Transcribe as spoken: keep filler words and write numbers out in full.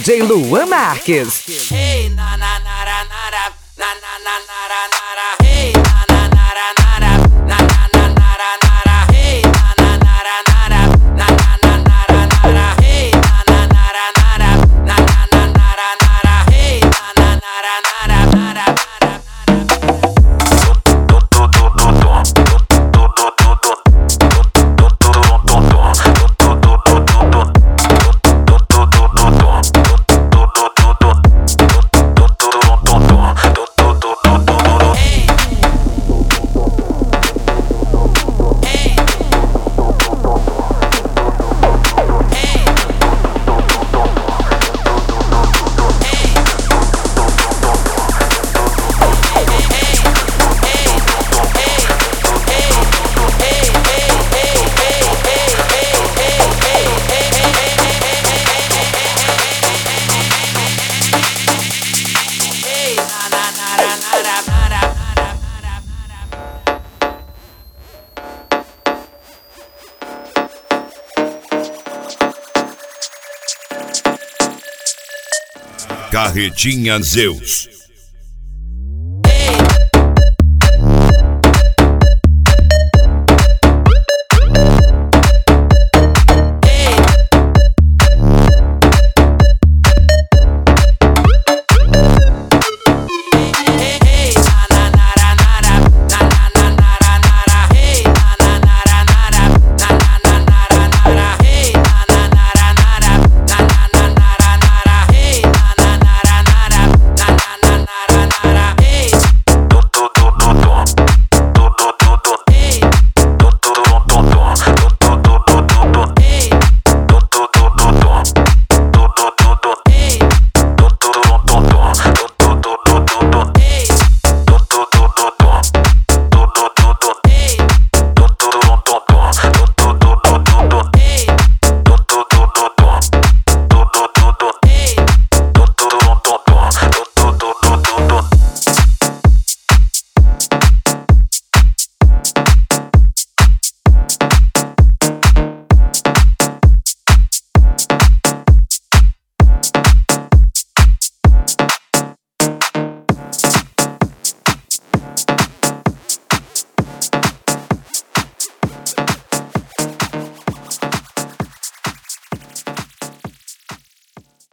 J Luan Marques. Hey, na na na na na na na na na na. Hey, na na na na na na na na na. Hey, na na na na na na na na na. Hey, na na na na na na na na. Hey, na na na na na na. Carretinha Zeus.